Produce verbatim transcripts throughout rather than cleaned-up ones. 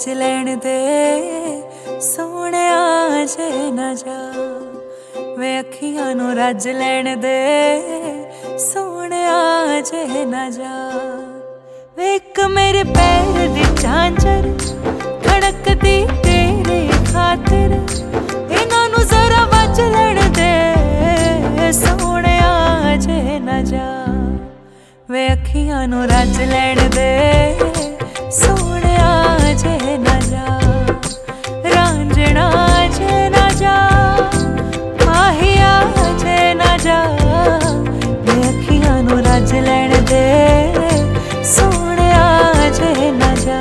रज लैण दे सोहणिया जे ना जा वे अखियां नू रज लैण दे सोहणिया जे ना जा वे एक मेरे पैर दी झांझर खड़कदी तेरी खातिर इन्हां नू जरा वज लैण दे सोहणिया जे ना जा वे अखियां नू रज लैण दे सोहणिया जे ना जा रांझणा जे ना जा माहिया जे ना जा वे अखियां नू रज लैण दे सोहणिया जे ना जा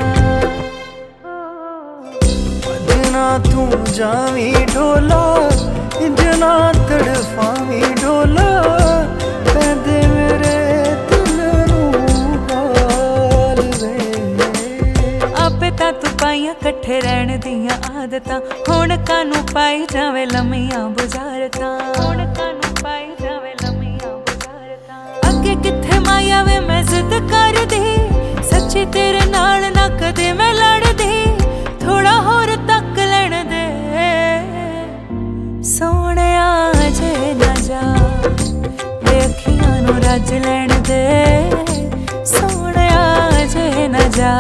जना तू जावी ढोला जना तड़फावी ढोला पैदे मेरे तू पाइया कट्ठे रहन दियां आदतां हुण कानू पाई जावे लम्मियां बुझारतां हुण कानू पाई जावे लम्मियां बुझारतां अगे किथे माया वे मैं जिद करदी सच्ची तेरे नाल ना कदे मैं लड़दी थोड़ा होर तक लैण दे सोहणिया जे ना जा वे अखियां नू रज लैण दे सोहणिया जे ना जा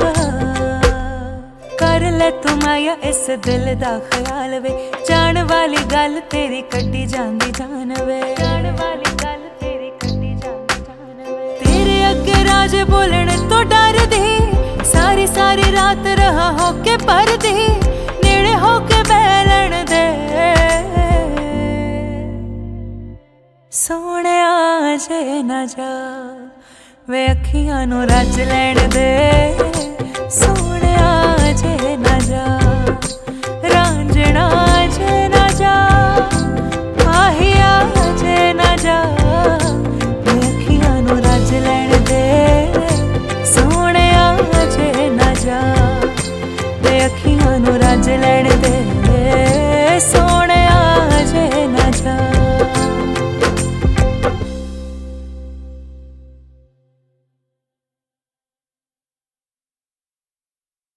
कर ले तू माया इस दिल दा ख्याल वे जान वाली गल तेरी कड्डी जांदी जान वे जान वाली गल तेरी कड्डी जांदी जान वे तेरे अगे राज बोलण तो डर दी सारी सारी रात रहा होके पर दी नेड़े होके बैलण दे सोहणिया जे ना जा वे अखियां नू रज लैण दे सोहणिया जे